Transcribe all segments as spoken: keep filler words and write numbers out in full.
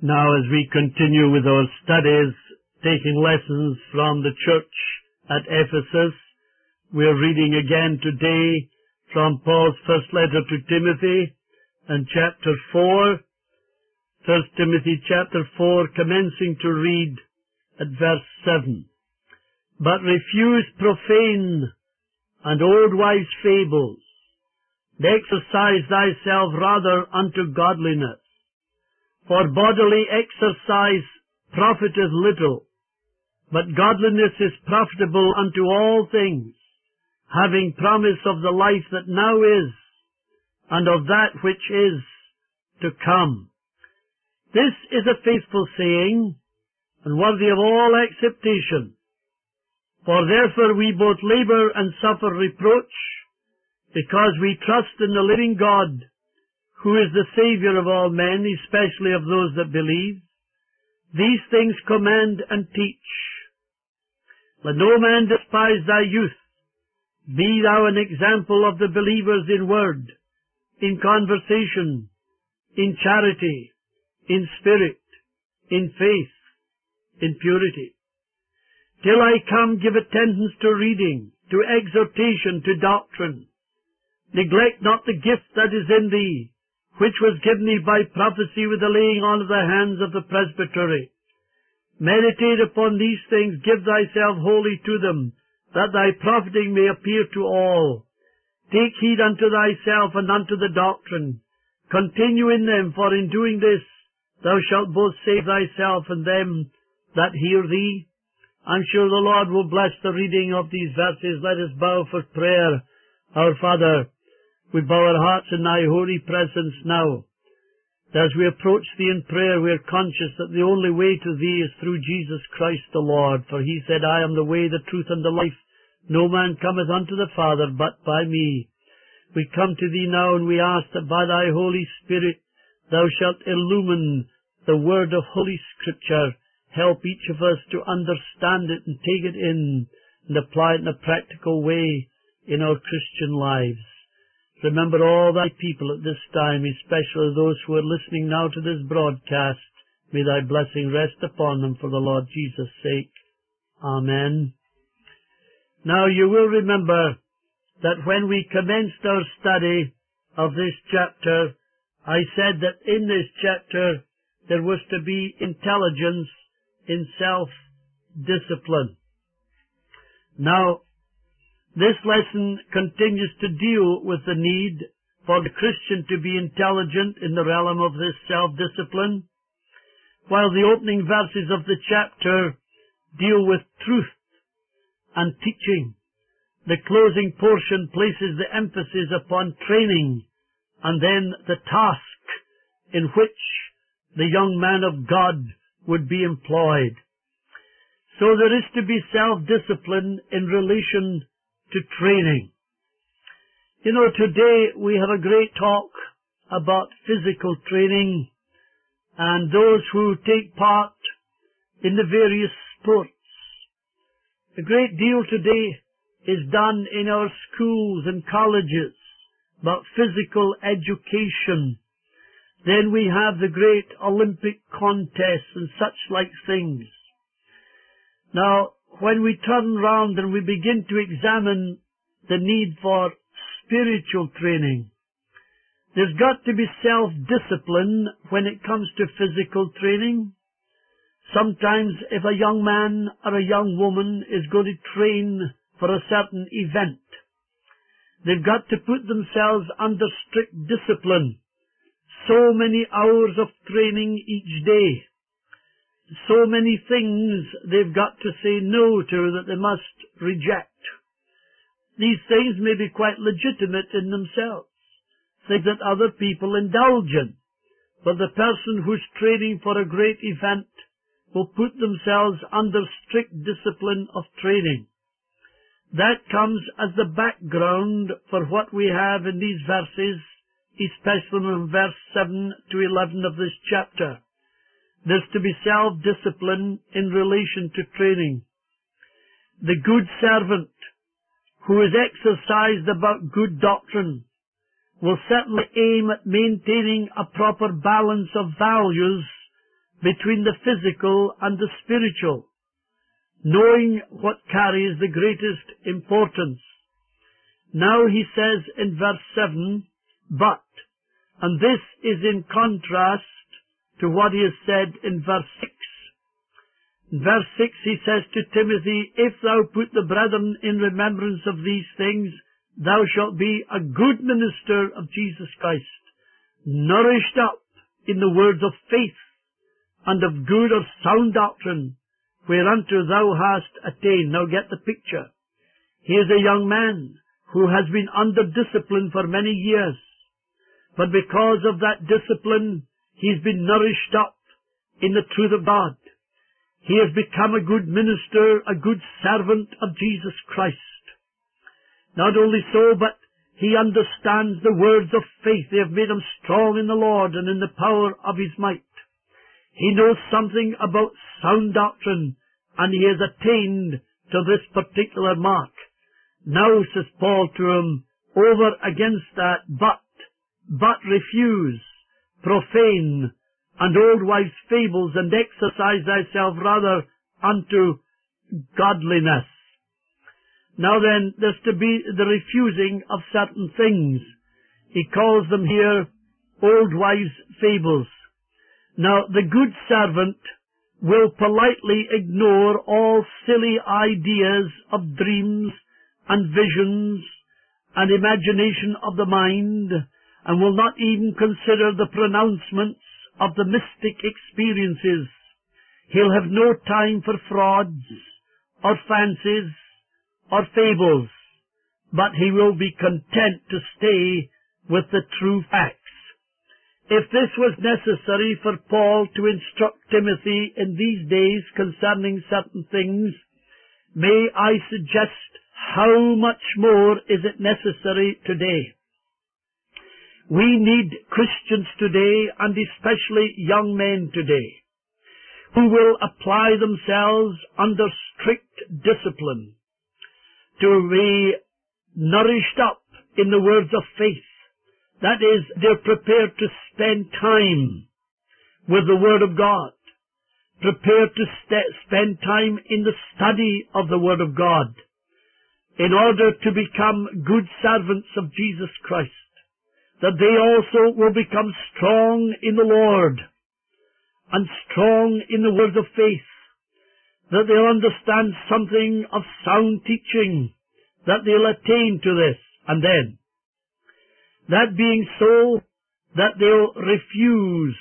Now, as we continue with our studies, taking lessons from the church at Ephesus, we're reading again today from Paul's first letter to Timothy and chapter four, First Timothy chapter four, commencing to read at verse seven. But refuse profane and old wise fables, and exercise thyself rather unto godliness. For bodily exercise profiteth little, but godliness is profitable unto all things, having promise of the life that now is, and of that which is to come. This is a faithful saying, and worthy of all acceptation. For therefore we both labour and suffer reproach, because we trust in the living God, who is the Saviour of all men, especially of those that believe. These things command and teach. Let no man despise thy youth. Be thou an example of the believers in word, in conversation, in charity, in spirit, in faith, in purity. Till I come, give attendance to reading, to exhortation, to doctrine. Neglect not the gift that is in thee, which was given thee by prophecy with the laying on of the hands of the presbytery. Meditate upon these things, give thyself wholly to them, that thy profiting may appear to all. Take heed unto thyself and unto the doctrine. Continue in them, for in doing this thou shalt both save thyself and them that hear thee. I'm sure the Lord will bless the reading of these verses. Let us bow for prayer. Our Father, we bow our hearts in thy holy presence now. As we approach thee in prayer, we are conscious that the only way to thee is through Jesus Christ the Lord. For he said, I am the way, the truth, and the life. No man cometh unto the Father but by me. We come to thee now, and we ask that by thy Holy Spirit thou shalt illumine the word of Holy Scripture. Help each of us to understand it and take it in and apply it in a practical way in our Christian lives. Remember all thy people at this time, especially those who are listening now to this broadcast. May thy blessing rest upon them for the Lord Jesus' sake. Amen. Now you will remember that when we commenced our study of this chapter, I said that in this chapter there was to be intelligence in self-discipline. Now, this lesson continues to deal with the need for the Christian to be intelligent in the realm of this self-discipline, while the opening verses of the chapter deal with truth and teaching. The closing portion places the emphasis upon training and then the task in which the young man of God would be employed. So there is to be self-discipline in relation to training. You know, today we have a great talk about physical training and those who take part in the various sports. A great deal today is done in our schools and colleges about physical education. Then we have the great Olympic contests and such like things. Now, when we turn round and we begin to examine the need for spiritual training, there's got to be self-discipline when it comes to physical training. Sometimes if a young man or a young woman is going to train for a certain event, they've got to put themselves under strict discipline. So many hours of training each day. So many things they've got to say no to that they must reject. These things may be quite legitimate in themselves, things that other people indulge in. But the person who's training for a great event will put themselves under strict discipline of training. That comes as the background for what we have in these verses, especially from verse seven to eleven of this chapter. There's to be self-discipline in relation to training. The good servant who is exercised about good doctrine will certainly aim at maintaining a proper balance of values between the physical and the spiritual, knowing what carries the greatest importance. Now he says in verse seven, but, and this is in contrast to what he has said in verse six. In verse six he says to Timothy, if thou put the brethren in remembrance of these things, thou shalt be a good minister of Jesus Christ, nourished up in the words of faith and of good or sound doctrine, whereunto thou hast attained. Now get the picture. He is a young man who has been under discipline for many years, but because of that discipline, he's been nourished up in the truth of God. He has become a good minister, a good servant of Jesus Christ. Not only so, but he understands the words of faith. They have made him strong in the Lord and in the power of his might. He knows something about sound doctrine, and he has attained to this particular mark. Now, says Paul to him, over against that, but, but refuse, profane, and old wives' fables, and exercise thyself rather unto godliness. Now then, there's to be the refusing of certain things. He calls them here old wives' fables. Now, the good servant will politely ignore all silly ideas of dreams and visions and imagination of the mind, and will not even consider the pronouncements of the mystic experiences. He'll have no time for frauds or fancies or fables, but he will be content to stay with the true facts. If this was necessary for Paul to instruct Timothy in these days concerning certain things, may I suggest how much more is it necessary today? We need Christians today, and especially young men today, who will apply themselves under strict discipline to be nourished up in the words of faith. That is, they're prepared to spend time with the Word of God, prepared to st- spend time in the study of the Word of God, in order to become good servants of Jesus Christ, that they also will become strong in the Lord and strong in the words of faith, that they'll understand something of sound teaching, that they'll attain to this, and then, that being so, that they'll refuse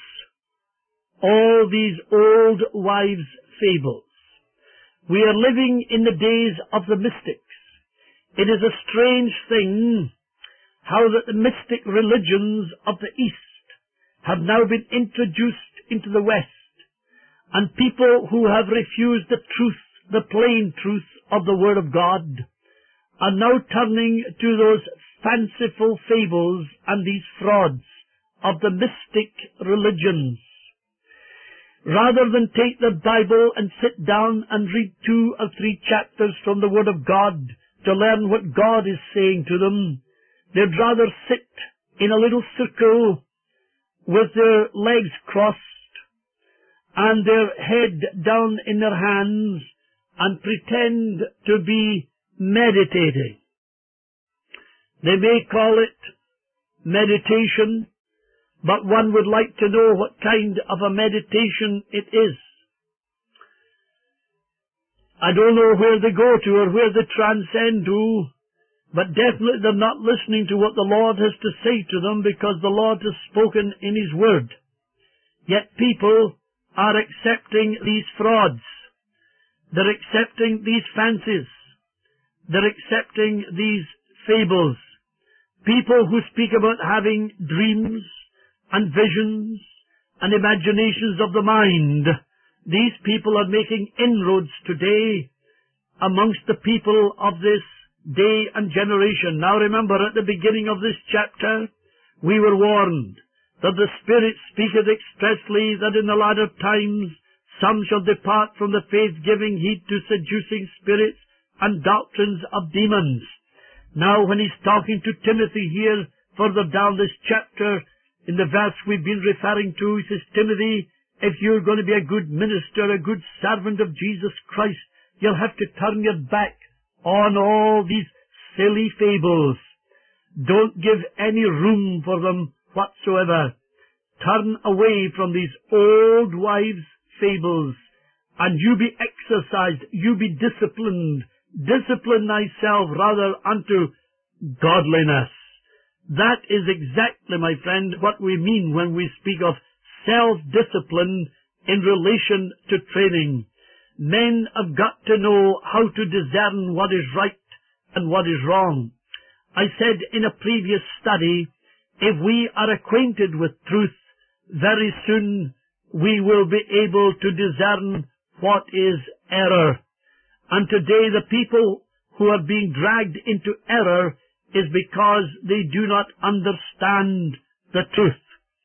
all these old wives' fables. We are living in the days of the mystics. It is a strange thing how that the mystic religions of the East have now been introduced into the West, and people who have refused the truth, the plain truth of the Word of God, are now turning to those fanciful fables and these frauds of the mystic religions. Rather than take the Bible and sit down and read two or three chapters from the Word of God to learn what God is saying to them, they'd rather sit in a little circle with their legs crossed and their head down in their hands and pretend to be meditating. They may call it meditation, but one would like to know what kind of a meditation it is. I don't know where they go to or where they transcend to, but definitely they're not listening to what the Lord has to say to them, because the Lord has spoken in His Word. Yet people are accepting these frauds. They're accepting these fancies. They're accepting these fables. People who speak about having dreams and visions and imaginations of the mind, these people are making inroads today amongst the people of this day and generation. Now remember, at the beginning of this chapter, we were warned that the Spirit speaketh expressly that in the latter times some shall depart from the faith, giving heed to seducing spirits and doctrines of demons. Now when he's talking to Timothy here, further down this chapter, in the verse we've been referring to, he says, Timothy, if you're going to be a good minister, a good servant of Jesus Christ, you'll have to turn your back on all these silly fables. Don't give any room for them whatsoever. Turn away from these old wives' fables, and you be exercised, you be disciplined. Discipline thyself rather unto godliness. That is exactly, my friend, what we mean when we speak of self-discipline in relation to training. Men have got to know how to discern what is right and what is wrong. I said in a previous study, if we are acquainted with truth, very soon we will be able to discern what is error. And today the people who are being dragged into error is because they do not understand the truth.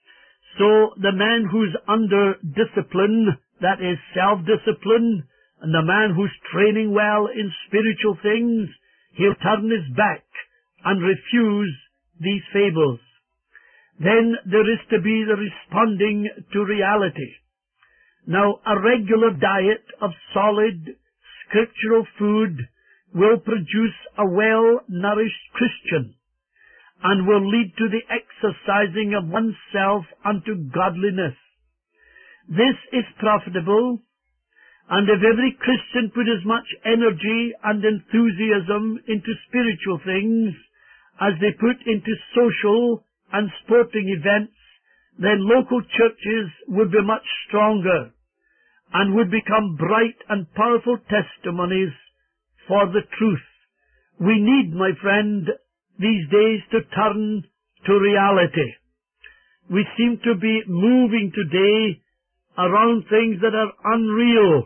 So the man who's under discipline, that is self-discipline, and the man who's training well in spiritual things, he'll turn his back and refuse these fables. Then there is to be the responding to reality. Now, a regular diet of solid scriptural food will produce a well-nourished Christian and will lead to the exercising of oneself unto godliness. This is profitable, and if every Christian put as much energy and enthusiasm into spiritual things as they put into social and sporting events, then local churches would be much stronger and would become bright and powerful testimonies for the truth. We need, my friend, these days to turn to reality. We seem to be moving today around things that are unreal.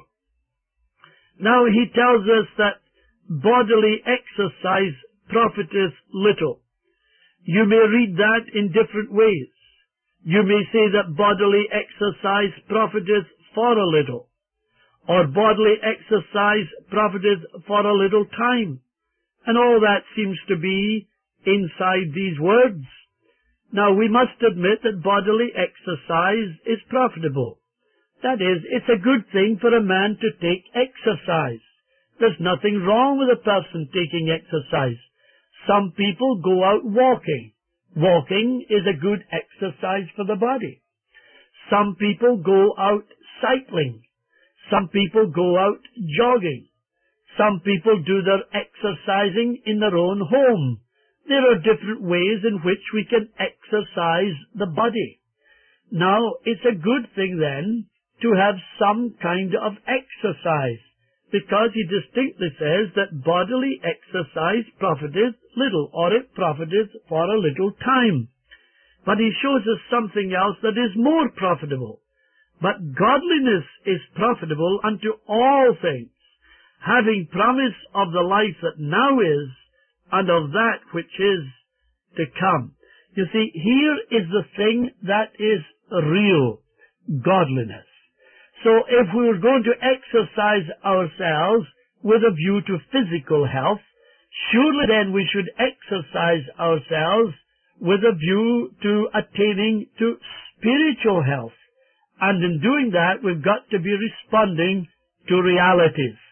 Now he tells us that bodily exercise profiteth little. You may read that in different ways. You may say that bodily exercise profiteth for a little, or bodily exercise profiteth for a little time. And all that seems to be inside these words. Now we must admit that bodily exercise is profitable. That is, it's a good thing for a man to take exercise. There's nothing wrong with a person taking exercise. Some people go out walking. Walking is a good exercise for the body. Some people go out cycling. Some people go out jogging. Some people do their exercising in their own home. There are different ways in which we can exercise the body. Now, it's a good thing then to have some kind of exercise, because he distinctly says that bodily exercise profiteth little, or it profiteth for a little time. But he shows us something else that is more profitable. But godliness is profitable unto all things, having promise of the life that now is, and of that which is to come. You see, here is the thing that is real, godliness. So if we were going to exercise ourselves with a view to physical health, surely then we should exercise ourselves with a view to attaining to spiritual health. And in doing that, we've got to be responding to realities.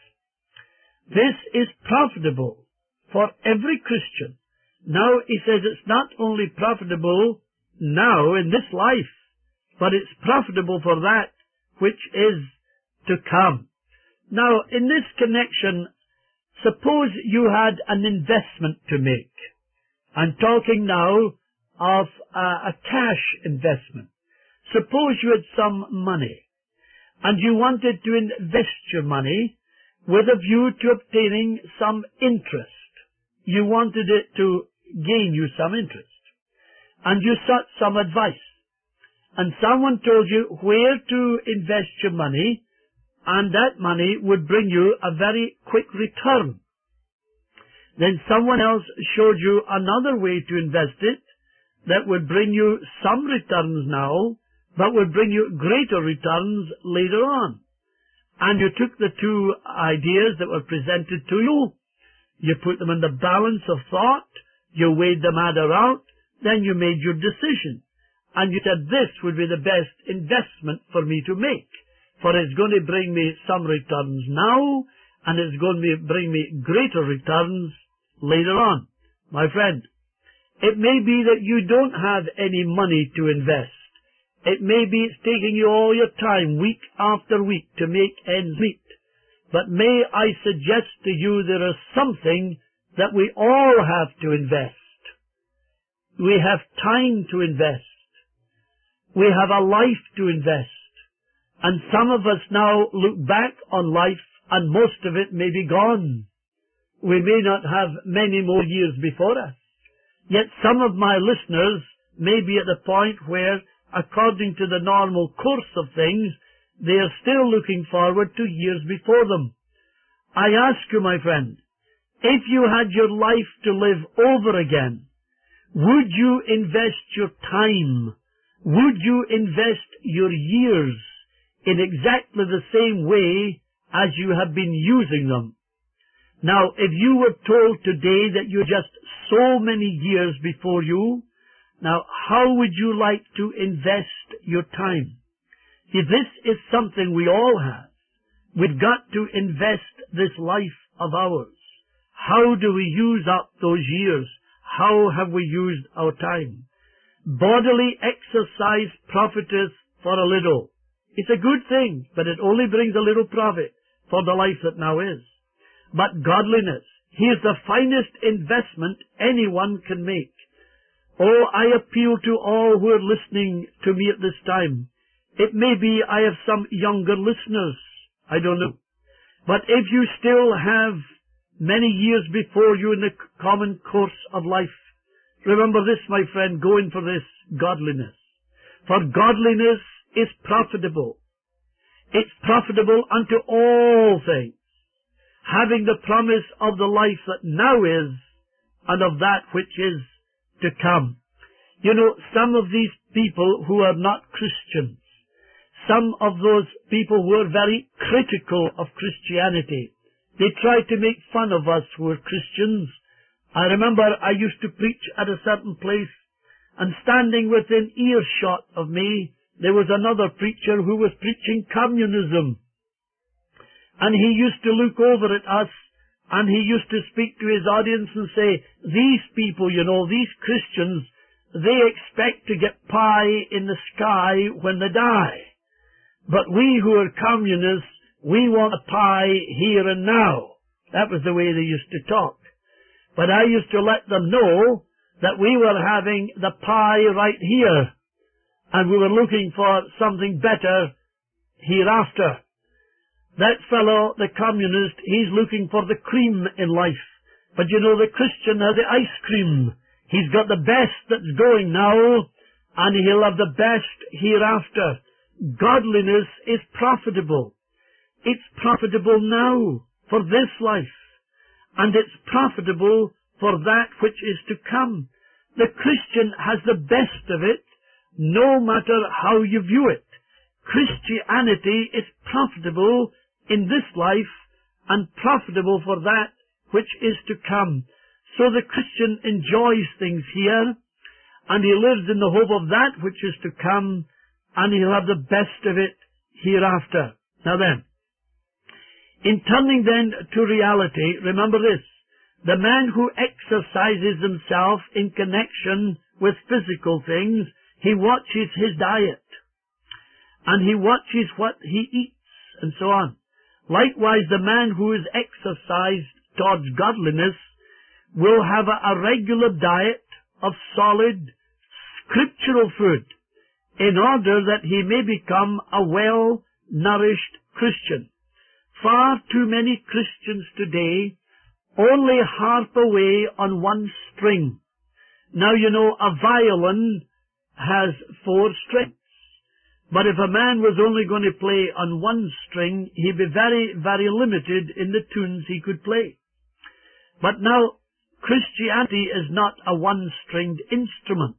This is profitable for every Christian. Now, he says it's not only profitable now in this life, but it's profitable for that which is to come. Now, in this connection, suppose you had an investment to make. I'm talking now of a, a cash investment. Suppose you had some money, and you wanted to invest your money with a view to obtaining some interest. You wanted it to gain you some interest. And you sought some advice. And someone told you where to invest your money, and that money would bring you a very quick return. Then someone else showed you another way to invest it that would bring you some returns now, but would bring you greater returns later on. And you took the two ideas that were presented to you, you put them in the balance of thought, you weighed the matter out, then you made your decision. and you said this would be the best investment for me to make, for it's going to bring me some returns now, and it's going to bring me greater returns later on. My friend, it may be that you don't have any money to invest. It may be it's taking you all your time, week after week, to make ends meet. But may I suggest to you there is something that we all have to invest. We have time to invest. We have a life to invest. And some of us now look back on life and most of it may be gone. We may not have many more years before us. Yet some of my listeners may be at the point where, according to the normal course of things, they are still looking forward to years before them. I ask you, my friend, if you had your life to live over again, would you invest your time? Would you invest your years in exactly the same way as you have been using them? Now, if you were told today that you had just so many years before you, now how would you like to invest your time? See, this is something we all have. We've got to invest this life of ours. How do we use up those years? How have we used our time? Bodily exercise profiteth for a little. It's a good thing, but it only brings a little profit for the life that now is. But godliness, here's the finest investment anyone can make. Oh, I appeal to all who are listening to me at this time. It may be I have some younger listeners. I don't know. But if you still have many years before you in the common course of life, remember this, my friend, go in for this, godliness. For godliness is profitable. It's profitable unto all things, having the promise of the life that now is and of that which is to come. You know, some of these people who are not Christians, some of those people who are very critical of Christianity, they try to make fun of us who are Christians. I remember I used to preach at a certain place, and standing within earshot of me, there was another preacher who was preaching communism. And he used to look over at us, and he used to speak to his audience and say, these people, you know, these Christians, they expect to get pie in the sky when they die. But we who are communists, we want a pie here and now. That was the way they used to talk. But I used to let them know that we were having the pie right here, and we were looking for something better hereafter. That fellow, the communist, he's looking for the cream in life. But you know, the Christian has the ice cream. He's got the best that's going now, and he'll have the best hereafter. Godliness is profitable. It's profitable now for this life, and it's profitable for that which is to come. The Christian has the best of it, no matter how you view it. Christianity is profitable in this life and profitable for that which is to come. So the Christian enjoys things here, and he lives in the hope of that which is to come, and he'll have the best of it hereafter. Now then, in turning then to reality, remember this. The man who exercises himself in connection with physical things, he watches his diet, and he watches what he eats, and so on. Likewise, the man who is exercised towards godliness will have a, a regular diet of solid, scriptural food, in order that he may become a well-nourished Christian. Far too many Christians today only harp away on one string. Now, you know, a violin has four strings. But if a man was only going to play on one string, he'd be very, very limited in the tunes he could play. But now, Christianity is not a one-stringed instrument.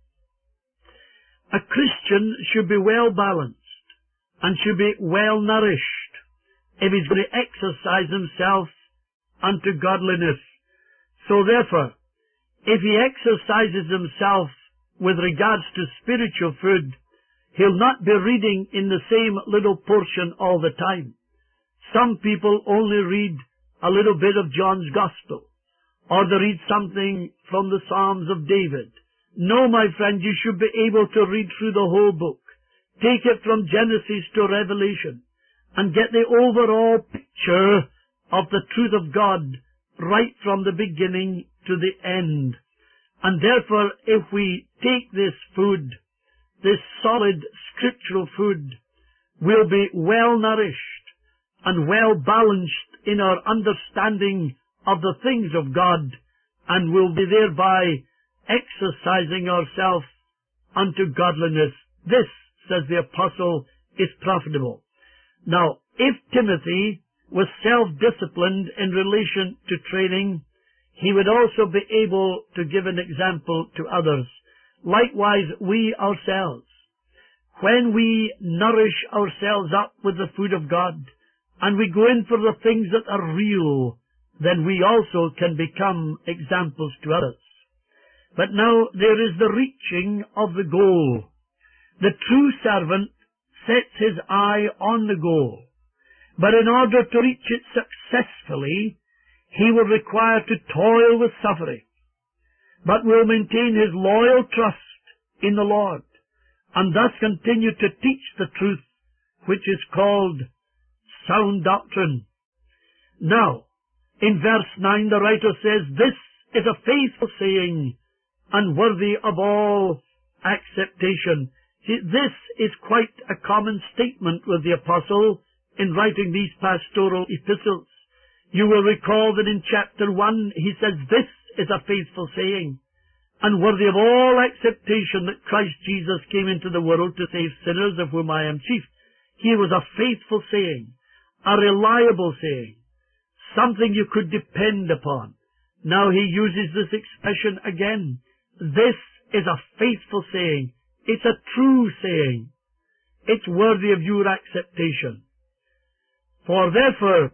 A Christian should be well-balanced and should be well-nourished if he's going to exercise himself unto godliness. So therefore, if he exercises himself with regards to spiritual food, he'll not be reading in the same little portion all the time. Some people only read a little bit of John's Gospel, or they read something from the Psalms of David. No, my friend, you should be able to read through the whole book. Take it from Genesis to Revelation, and get the overall picture of the truth of God right from the beginning to the end. And therefore, if we take this food, this solid scriptural food, we'll be well nourished and well balanced in our understanding of the things of God, and will be thereby exercising ourselves unto godliness. This, says the apostle, is profitable. Now, if Timothy was self-disciplined in relation to training, he would also be able to give an example to others. Likewise, we ourselves, when we nourish ourselves up with the food of God, and we go in for the things that are real, then we also can become examples to others. But now there is the reaching of the goal. The true servant sets his eye on the goal, but in order to reach it successfully, he will require to toil with suffering, but will maintain his loyal trust in the Lord, and thus continue to teach the truth, which is called sound doctrine. Now, in verse nine, the writer says, "This is a faithful saying, and worthy of all acceptation." See, this is quite a common statement with the apostle in writing these pastoral epistles. You will recall that in chapter one, he says, "This is a faithful saying, and worthy of all acceptation, that Christ Jesus came into the world to save sinners, of whom I am chief." Here was a faithful saying, a reliable saying, something you could depend upon. Now he uses this expression again. This is a faithful saying. It's a true saying. It's worthy of your acceptation. For therefore,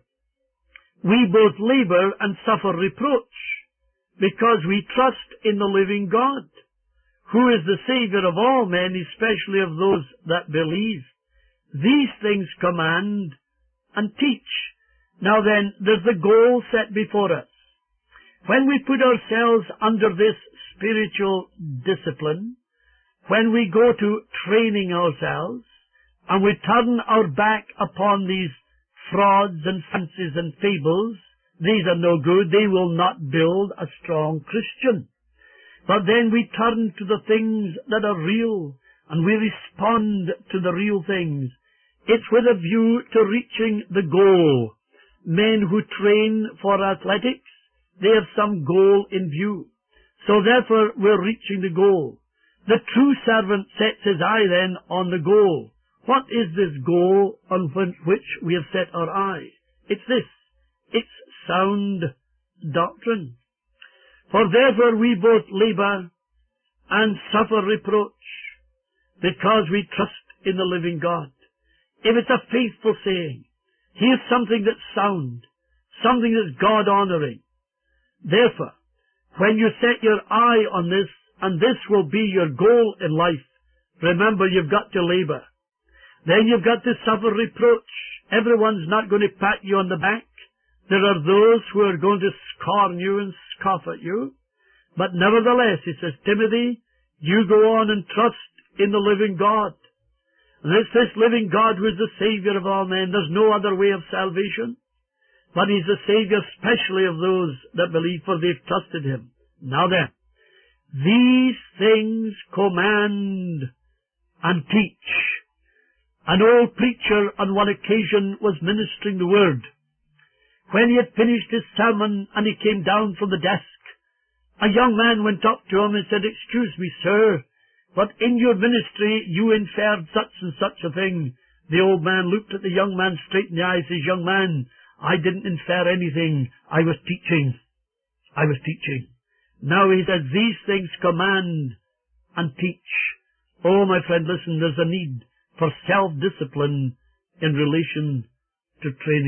we both labor and suffer reproach, because we trust in the living God, who is the Savior of all men, especially of those that believe. These things command and teach. Now then, there's the goal set before us. When we put ourselves under this spiritual discipline, when we go to training ourselves, and we turn our back upon these frauds and fancies and fables, these are no good. They will not build a strong Christian. But then we turn to the things that are real, and we respond to the real things. It's with a view to reaching the goal. Men who train for athletics, they have some goal in view. So therefore, we're reaching the goal. The true servant sets his eye then on the goal. What is this goal on which we have set our eye? It's this. It's sound doctrine. For therefore we both labor and suffer reproach, because we trust in the living God. If it's a faithful saying, here's something that's sound, something that's God-honoring. Therefore, when you set your eye on this, and this will be your goal in life, remember you've got to labor. Then you've got to suffer reproach. Everyone's not going to pat you on the back. There are those who are going to scorn you and scoff at you. But nevertheless, he says, Timothy, you go on and trust in the living God. And it's this living God who is the Savior of all men. There's no other way of salvation. But he's the Savior especially of those that believe, for they've trusted him. Now then, these things command and teach. An old preacher on one occasion was ministering the word. When he had finished his sermon and he came down from the desk, a young man went up to him and said, "Excuse me, sir, but in your ministry you inferred such and such a thing." The old man looked at the young man straight in the eye and says, "Young man, I didn't infer anything. I was teaching. I was teaching." Now he says, these things command and teach. Oh, my friend, listen, there's a need for self-discipline in relation to training.